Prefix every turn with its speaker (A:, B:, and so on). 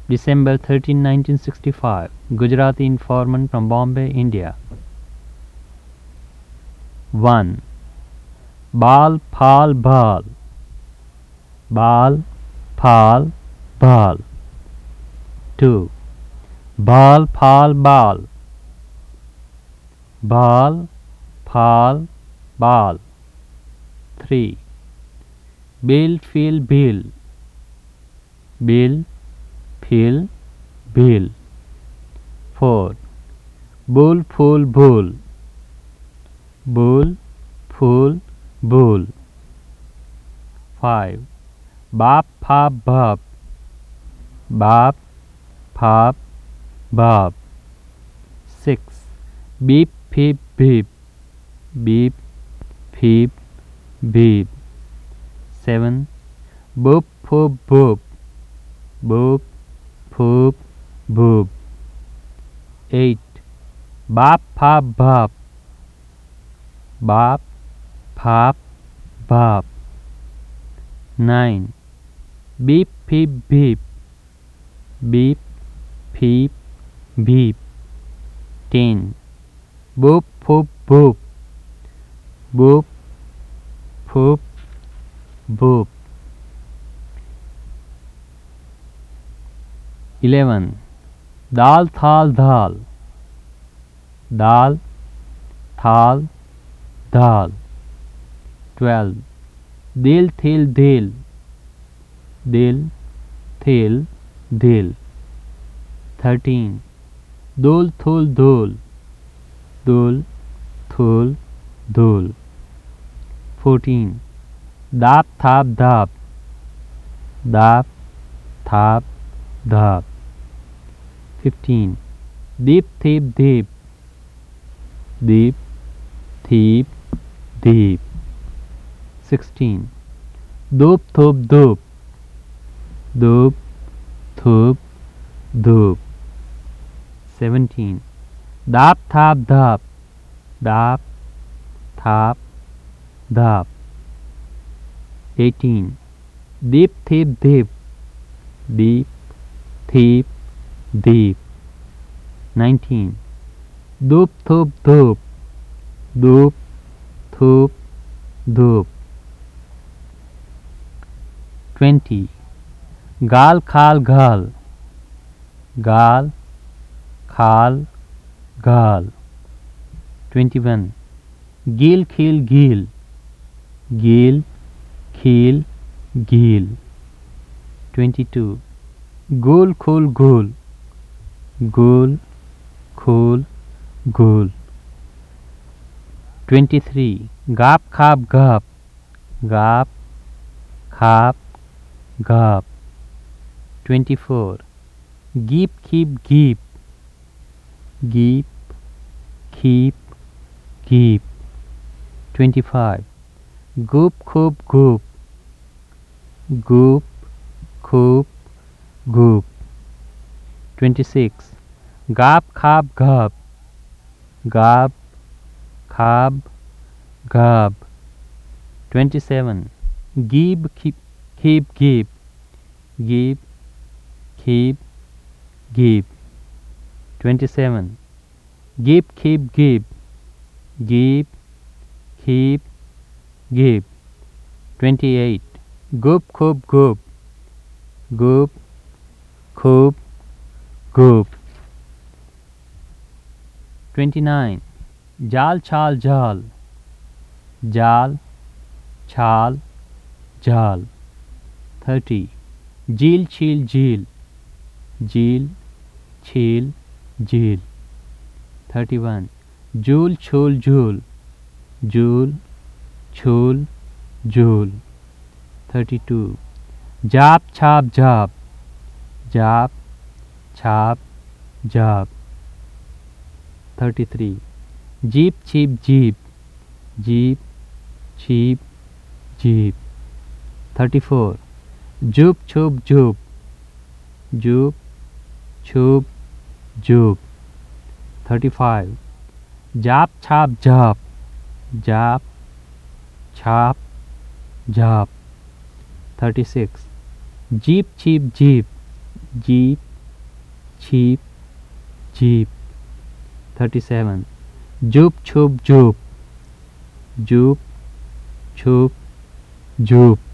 A: December 13, 1965. Gujarati informant from Bombay, India. 1. Bal, phal, bhal. Bal, phal, bhal. 2. Bal, phal, bal. Bal, phal, bal. 3. Bill, fil, bill. Bill, fil, bill. 4. Bull, fool, bull. Bull, fool, bull. 5. Bap, phap, bap. Bap, phap, bap. 6. Beep, peep, beep. Beep, peep, beep. 7. Boop, poop, boop. Boop, poop, boop. 8. Bap, phap, bap. Bap, phap, bap. 9. Beep, peep, beep. Beep, peep, beep. 10. Boop, poop, boop. Boop, poop, boop. 11. Dal, thal, dhal. Dal, thal, dhal. 12. Dil, thil, dil. Dil, thil, dil. 13. Dul, thul, dul. Dul, thul, dul. 14. Dap, thap, dap. Dap, thap, dap. 15. Deep, thiep, deep. Deep, thiep, deep. 16. Doop, thoop, doop. Doop, thoop, doop. 17. Dap, thap, dap. Dap, thap, dap. 18. Deep, thiep, deep. Deep, thiep, deep. 19. Doop, thoop, doop. Doop, thoop, doop. 20. Gal, khal, ghal. Gal, khal, ghal. 21. Gil, khil, gil. Gil, khil, gil. 22. Gul, khul, gul. Gul, khul, gul. 23. Gap, khap, gap. Gap, khap, gap. 24. Geep, keep, geep. Geep, keep, geep. 25. Goop, khoop, goop. Goop, khoop, goop. 26. Gap, khap, gap. Gap, khab, gab. 27. Geeb, keep, geep. Geep, keep, geep. 27. Geep, keep, geep. Geep, keep, geep. 28. Goop, khoop, goop. Goop, khoop, goop. 29. Jal, chal, jal. Jal, chal, jal. 30. Jeel, cheel, jeel. Jeel, cheel, jeel. 31. Jool, chul, jool. Jool, chul, jool. 32. Jap, chap, jap. Jap, chap, jap. 33. Jeep, cheap, jeep. Jeep, cheap, jeep. 34. Joop, choop, joop. Joop, choop, joop. 35. Jap, chap, jap. Jap, chap, jap. 36. Jeep, cheap, jeep. Jeep, cheap, jeep. 37. Joop, choop, joop. Joop, choop, joop.